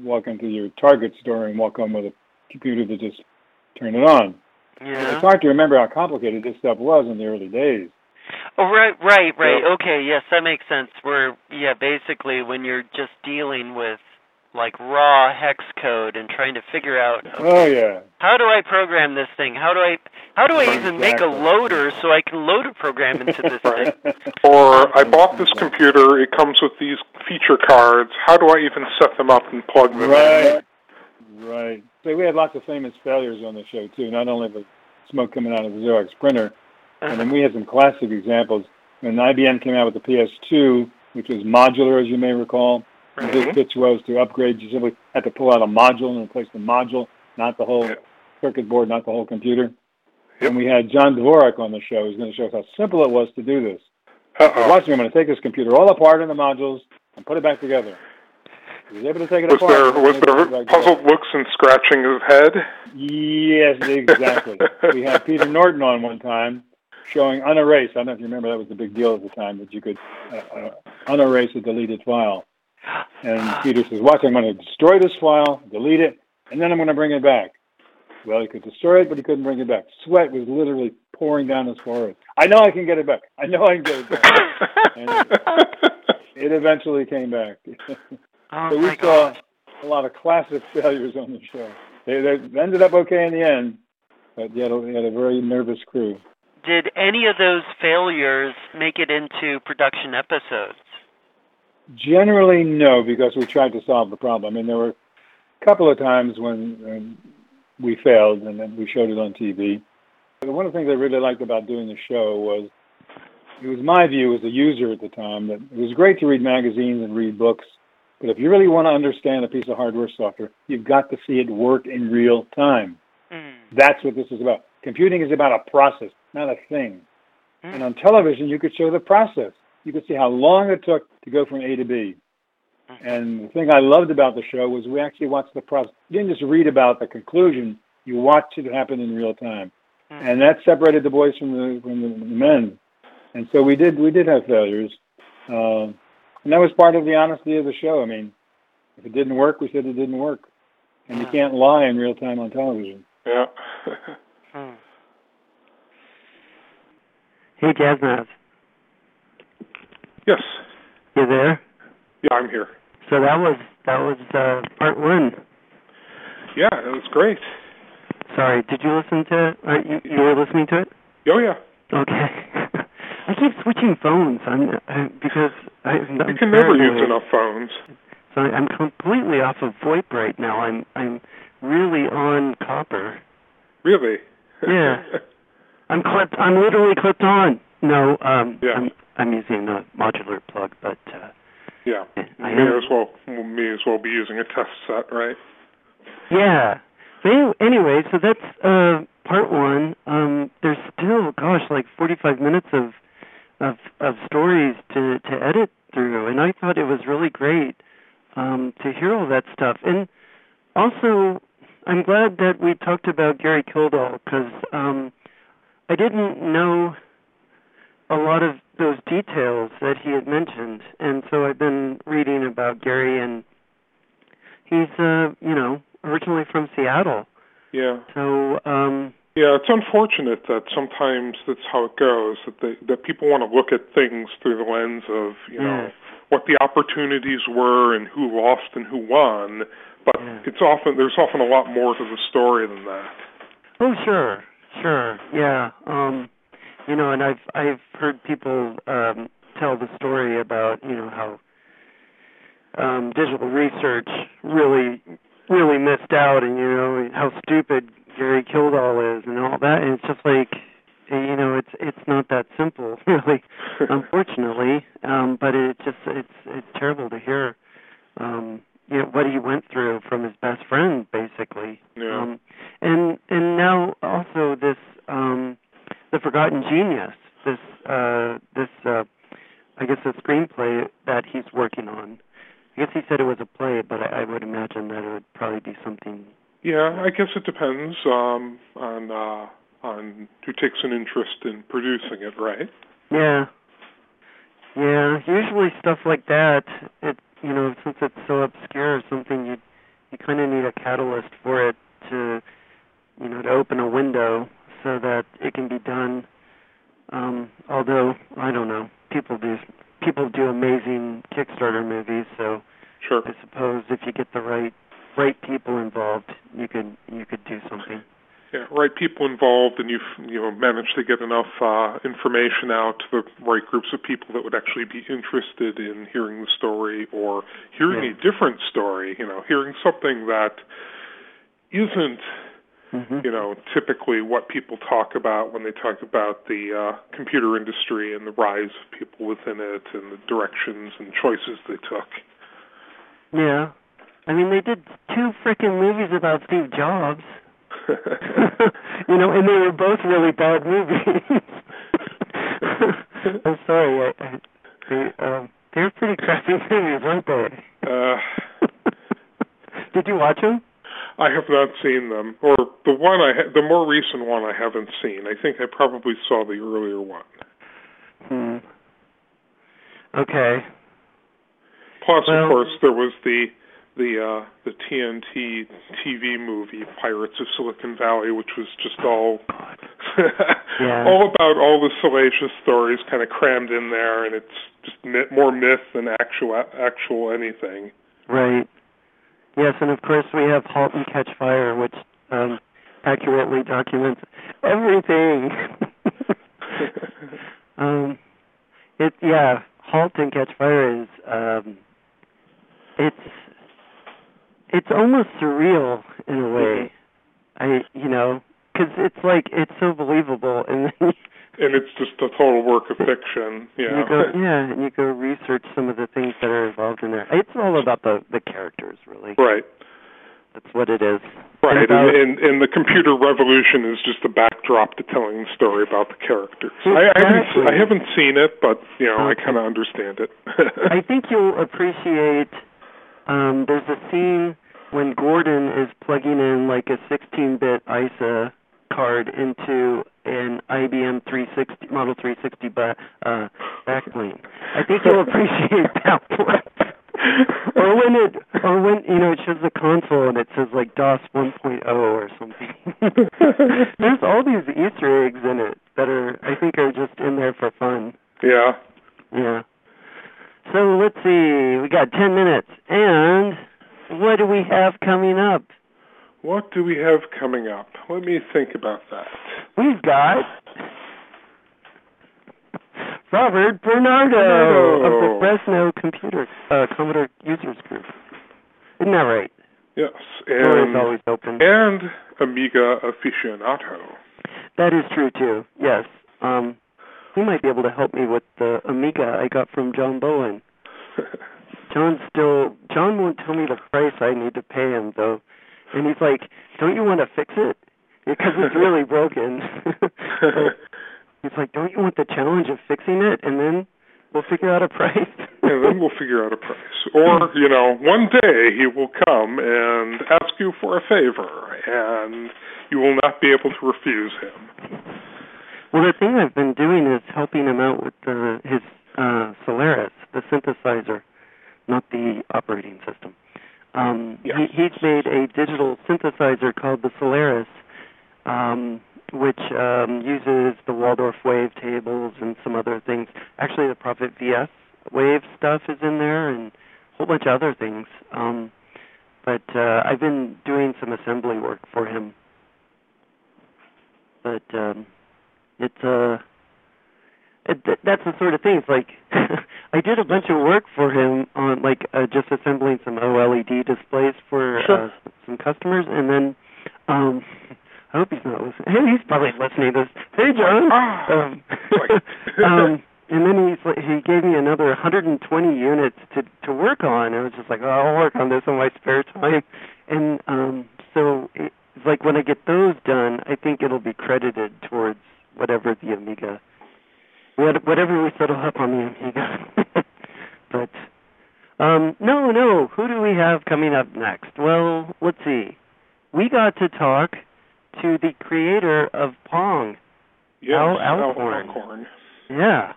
walk into your Target store and walk home with a computer to just turn it on. Yeah. It's hard to remember how complicated this stuff was in the early days. Oh, right, right, right. So, okay, yes, that makes sense. Where, yeah, basically when you're just dealing with, like, raw hex code and trying to figure out, okay, oh, yeah. how do I program this thing? How do I how do I Exactly. even make a loader so I can load a program into this right. thing? Or I bought this computer, it comes with these feature cards. How do I even set them up and plug them right. in? Right. So we had lots of famous failures on the show, too, not only the smoke coming out of the Xerox printer, and then we had some classic examples. When I B M came out with the P S two, which was modular, as you may recall, Right. the big pitch was to upgrade. You simply had to pull out a module and replace the module, not the whole Yep. circuit board, not the whole computer. Yep. And we had John Dvorak on the show. He's going to show us how simple it was to do this. Uh-oh. Watch me, I'm going to take this computer all apart in the modules and put it back together. He was able to take it Was apart. there, was there puzzled looks and scratching his head? Yes, exactly. We had Peter Norton on one time showing unerase. I don't know if you remember, that was the big deal at the time, that you could uh, uh, unerase a deleted file. And Peter says, watch, I'm going to destroy this file, delete it, and then I'm going to bring it back. Well, he could destroy it, but he couldn't bring it back. Sweat was literally pouring down his forehead. I know I can get it back. I know I can get it back. And it eventually came back. Oh, so we my saw God. a lot of classic failures on the show. They, they ended up okay in the end, but yet we had a very nervous crew. Did any of those failures make it into production episodes? Generally, no, because we tried to solve the problem. I mean, there were a couple of times when um, we failed, and then we showed it on T V. But one of the things I really liked about doing the show was, it was my view as a user at the time, that it was great to read magazines and read books, but if you really want to understand a piece of hardware software, you've got to see it work in real time. Mm. That's what this is about. Computing is about a process, not a thing. Mm. And on television, you could show the process. You could see how long it took to go from A to B. And the thing I loved about the show was we actually watched the process. You didn't just read about the conclusion, you watched it happen in real time. Mm. And that separated the boys from the, from the, the men. And so we did we did have failures. Uh, and that was part of the honesty of the show. I mean, if it didn't work, we said it didn't work. And you can't lie in real time on television. Yeah. Hmm. Hey, Jazzmaz. Yes. You there? Yeah, I'm here. So that was that was uh, part one. Yeah, it was great. Sorry, did you listen to it? Or you, you were listening to it? Oh, yeah. Okay. I keep switching phones I'm, I, because I, I'm You can never paranoid. use enough phones. So I'm completely off of VoIP right now. I'm I'm really on copper. Really? Yeah. I'm clipped. I'm literally clipped on. No, um, Yeah. I'm I'm using a modular plug, but uh, Yeah. I May am. as well may as well be using a test set, right? Yeah. So anyway, so that's uh, part one. Um, there's still, gosh, like forty-five minutes of of of stories to to edit through, and I thought it was really great um, to hear all that stuff. And also, I'm glad that we talked about Gary Kildall, because um, I didn't know a lot of those details that he had mentioned, and so I've been reading about Gary, and he's uh, you know, originally from Seattle. Yeah. So, um, Yeah, it's unfortunate that sometimes that's how it goes, that they, that people want to look at things through the lens of, you yeah. know, what the opportunities were and who lost and who won, but Yeah. it's often there's often a lot more to the story than that. Oh, sure, sure, yeah. Um, you know, and I've I've heard people um, tell the story about, you know, how um, digital research really really missed out, and you know how stupid Gary Kildall is, and all that. And it's just like, you know, it's it's not that simple, really, unfortunately. Um, but it just it's it's terrible to hear. Um, you know, what he went through from his best friend, basically. Yeah. Um, and and now also this um, The Forgotten Genius, this uh, this uh, I guess a screenplay that he's working on. I guess he said it was a play, but I, I would imagine that it would probably be something. Yeah, I guess it depends um, on uh, on who takes an interest in producing it, right? Yeah. Yeah. Usually stuff like that, it you know, since it's so obscure, something you you kind of need a catalyst for it to, you know, to open a window so that it can be done. Um, although I don't know, people do people do amazing Kickstarter movies, so Sure. I suppose if you get the right right people involved, you could you could do something. Yeah, right people involved, and you've you know managed to get enough uh, information out to the right groups of people that would actually be interested in hearing the story or hearing Yeah. a different story. You know, hearing something that isn't Mm-hmm. you know typically what people talk about when they talk about the uh, computer industry and the rise of people within it and the directions and choices they took. Yeah. I mean, they did two freaking movies about Steve Jobs. You know, and they were both really bad movies. I'm sorry. I, I, they, um, they're pretty crappy movies, aren't they? Uh, Did you watch them? I have not seen them, or the one I ha- the more recent one I haven't seen. I think I probably saw the earlier one. Hmm. Okay. Plus, Well, of course, there was the the uh, the T N T T V movie Pirates of Silicon Valley, which was just all Yeah. all about all the salacious stories kind of crammed in there, and it's just myth, more myth than actual actual anything. Right. Yes, and of course we have *Halt and Catch Fire*, which um, accurately documents everything. um, it yeah, *Halt and Catch Fire* is um, it's it's almost surreal in a way. I you know because it's like it's so believable, and then and it's just a total work of fiction. Yeah. You go, yeah, and you go research some of the things that are involved in there. It's all about the, the characters, really. Right. That's what it is. Right, and, and, about, and, and the computer revolution is just a backdrop to telling the story about the characters. Exactly. I, I haven't I haven't seen it, but you know Okay. I kind of understand it. I think you'll appreciate. Um, there's a scene when Gordon is plugging in like a sixteen-bit I S A card into an I B M three sixty Model three sixty ba- uh, backplane. I think you'll appreciate that one. or when it, or when you know it shows the console and it says like DOS one point oh or something. There's all these Easter eggs in it that are, I think, are just in there for fun. Yeah. Yeah. So let's see. We got ten minutes, and what do we have coming up? What do we have coming up? Let me think about that. We've got Robert Bernardo, Bernardo. of the Fresno Computer uh, Commodore Users Group. Isn't that right? Yes, Door's and always open. and Amiga aficionado. That is true too. Yes. Um, he might be able to help me with the Amiga I got from John Bowen. John still John won't tell me the price I need to pay him though, and he's like, "Don't you want to fix it? Because it's really broken." So he's like, "Don't you want the challenge of fixing it, and then we'll figure out a price?" And then we'll figure out a price. Or, you know, one day he will come and ask you for a favor, and you will not be able to refuse him. Well, the thing I've been doing is helping him out with the, his uh, Solaris, the synthesizer, not the operating system. Um, Yes. he, he's made a digital synthesizer called the Solaris, um, which um, uses the Waldorf wave tables and some other things. Actually, the Prophet V S wave stuff is in there and a whole bunch of other things. Um, but uh, I've been doing some assembly work for him. But um, it's uh, it, th- that's the sort of thing. It's like I did a bunch of work for him on like uh, just assembling some OLED displays for Sure. uh, some customers, and then um, I hope he's not listening. Hey, he's probably listening to this. Hey, John. Ah, Um, like- um, and then he's like, he gave me another one hundred twenty units to to work on. I was just like, oh, I'll work on this in my spare time. And um, so it, it's like when I get those done, I think it'll be credited towards whatever the Amiga, what, whatever we settle up on the Amiga. But um, no, no. Who do we have coming up next? Well, let's see. We got to talk to the creator of Pong. yes, Al Al Alcorn. Alcorn. Yeah,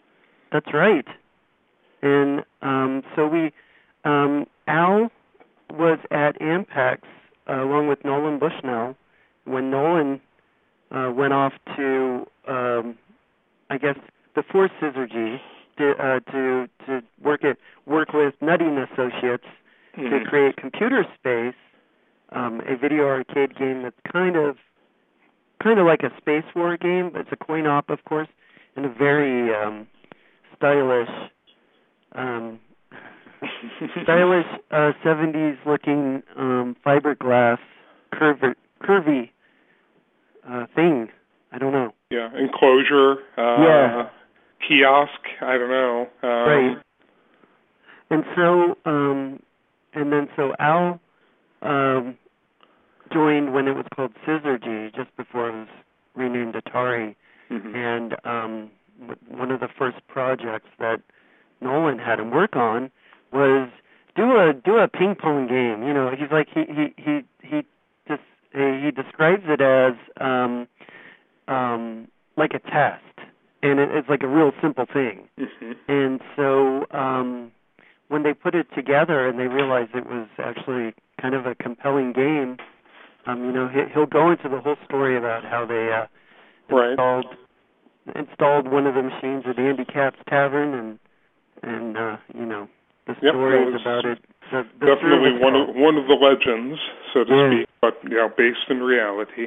that's right. And um, so we, um, Al was at Ampex uh, along with Nolan Bushnell when Nolan uh, went off to, um, I guess, before Syzygy to uh, to to work at work with Nutting Associates mm-hmm. to create Computer Space, um, a video arcade game that's kind of kind of like a space war game, but it's a coin op, of course, and a very um, stylish. Um, stylish uh, seventies looking um, fiberglass curvy, curvy uh, thing. I don't know. Yeah, enclosure. Uh, yeah. Kiosk. I don't know. Um, right. And so, um, and then so Al um, joined when it was called Syzygy, just before it was renamed Atari. Mm-hmm. And um, one of the first projects that Nolan had him work on was do a do a ping pong game. You know, he's like he he he he just he describes it as um, um, like a test, and it, it's like a real simple thing. Mm-hmm. And so um, when they put it together and they realized it was actually kind of a compelling game, um, you know, he, he'll go into the whole story about how they uh, installed right. installed one of the machines at Andy Capp's Tavern and. And, uh, you know, the stories yep, about it. The, the definitely one of, one of the legends, so to yeah. speak, but, you know, based in reality.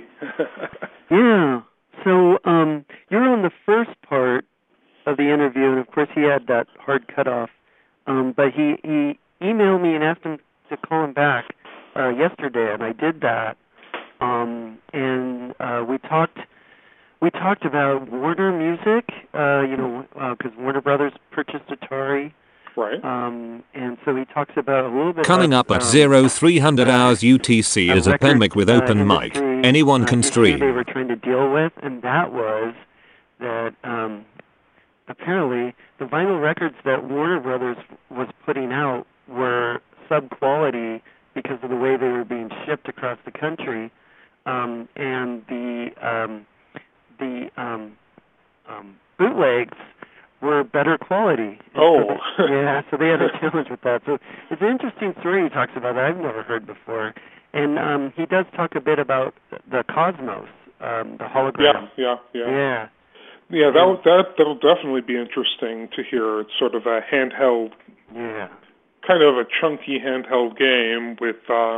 yeah. So um, you're on the first part of the interview, and, of course, he had that hard cutoff. Um, but he, he emailed me and asked him to call him back uh, yesterday, and I did that. Um, and uh, we talked... We talked about Warner Music, uh, you know, because uh, Warner Brothers purchased Atari. Right. Um, and so he talks about a little bit Coming about, up at um, zero three hundred hours U T C is a Pemic with open uh, mic. Anyone uh, can stream. They were trying to deal with, and that was that um, apparently the vinyl records that Warner Brothers was putting out were sub-quality because of the way they were being shipped across the country, um, and the... Um, the um, um, bootlegs were better quality. Oh. So they, yeah, so they had a challenge with that. So it's an interesting story he talks about that I've never heard before. And um, he does talk a bit about the Cosmos, um, the hologram. Yeah, yeah, yeah. Yeah, yeah that, that, that'll definitely be interesting to hear. It's sort of a handheld, yeah, kind of a chunky handheld game with uh,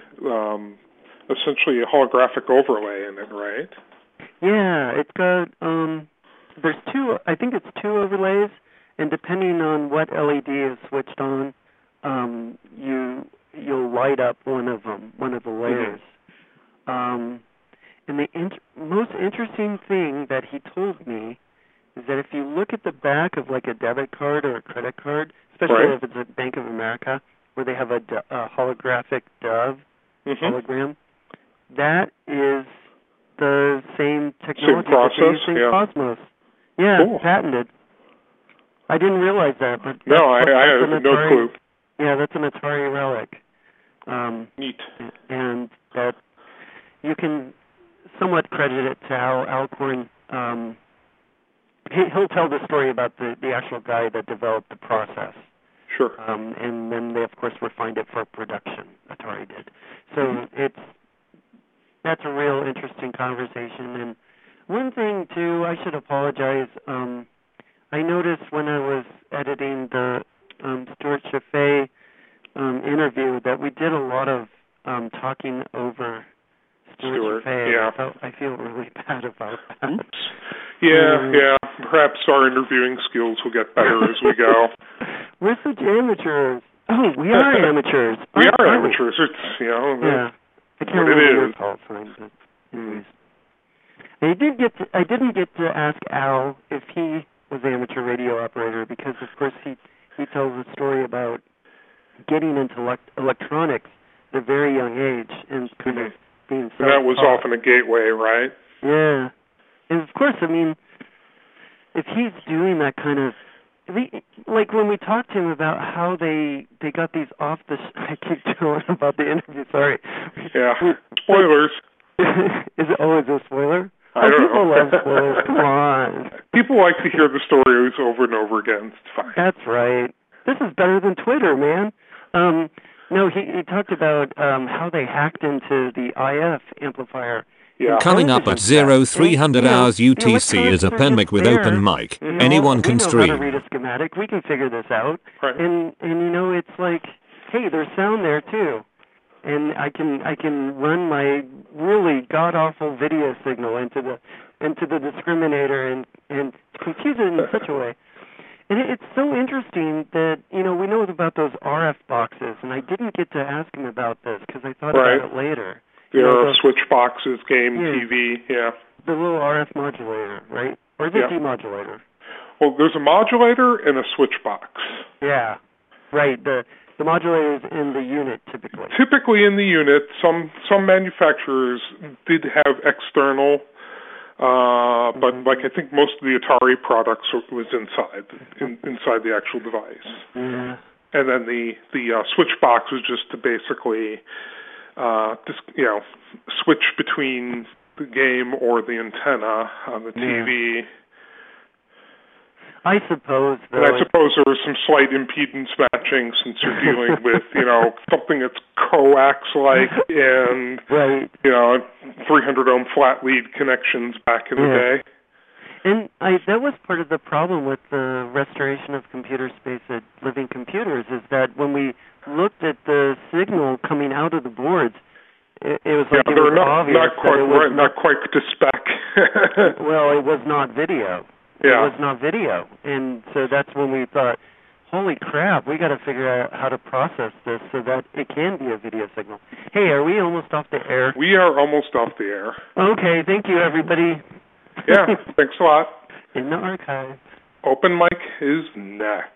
um, essentially a holographic overlay in it, right? Yeah, it's got, um, there's two, I think it's two overlays, and depending on what L E D is switched on, um, you, you'll light up one of them, one of the layers. Mm-hmm. Um, and the int- most interesting thing that he told me is that if you look at the back of like a debit card or a credit card, especially right. if it's a Bank of America, where they have a, do- a holographic dove mm-hmm. hologram, that is the same technology same process, that yeah. Cosmos. Yeah, cool. patented. I didn't realize that, but no, I, I have no Atari, clue. Yeah, that's an Atari relic. Um, Neat. And that you can somewhat credit it to how Alcorn. Um, he, he'll tell the story about the, the actual guy that developed the process. Sure. Um, and then they, of course, refined it for production. Atari did. So mm-hmm. it's. That's a real interesting conversation. And one thing, too, I should apologize. Um, I noticed when I was editing the um, Stuart Chaffee um, interview that we did a lot of um, talking over Stuart, Stuart Chaffee. Yeah. I, felt, I feel really bad about that. Oops. Yeah, um, yeah. Perhaps our interviewing skills will get better as we go. We're such amateurs. Oh, we are amateurs. we are, are amateurs. We? It's, you know... Yeah. I can't remember your call sign, but anyways. I did get to, I didn't get to ask Al if he was an amateur radio operator because, of course, he, he tells a story about getting into elect- electronics at a very young age and kind mm-hmm. of being self-taught. And that was often a gateway, right? Yeah. And, of course, I mean, if he's doing that kind of like when we talked to him about how they they got these off the sh- I keep going about the interview. Sorry. Yeah. Spoilers. Is it? Oh, is it a spoiler? I oh, don't people know. love spoilers. Come on. People like to hear the stories over and over again. It's fine. That's right. This is better than Twitter, man. Um, No, he, he talked about um, how they hacked into the I F amplifier. Yeah. Coming up at zero three hundred hours U T C is a Penmic with open mic. You know, Anyone can we know how to stream. read a schematic. We can figure this out. Right. And and you know, it's like, hey, there's sound there too, and I can I can run my really god awful video signal into the into the discriminator and and compute it in such a way. And it, it's so interesting that, you know, we know about those R F boxes, and I didn't get to ask him about this because I thought Right. about it later. There You know, are the- switch boxes, game, Yeah. T V, yeah. The little R F modulator, right? Or is it Yeah. demodulator? Well, there's a modulator and a switch box. Yeah, right. The the modulator is in the unit typically. Typically in the unit, some some manufacturers did have external, uh, but Mhm. like I think most of the Atari products was inside, in, inside the actual device. Yeah. And then the the uh, switch box was just to basically, uh, just, you know, switch between the game or the antenna on the T V. I suppose, though. And I suppose there was some slight impedance matching since you're dealing with, you know, something that's coax-like and, right. you know, three hundred ohm flat lead connections back in the Yeah. day. And I, that was part of the problem with the restoration of computer space at Living Computers, is that when we looked at the signal coming out of the boards, it, it was like yeah, it they're was not, obvious not quite that it was right, not quite to spec. well, it was not video. Yeah. It was not video. And so that's when we thought, holy crap, we got to figure out how to process this so that it can be a video signal. Hey, are we almost off the air? We are almost off the air. Okay, thank you, everybody. Yeah, thanks a lot. In the archive. Open mic is next.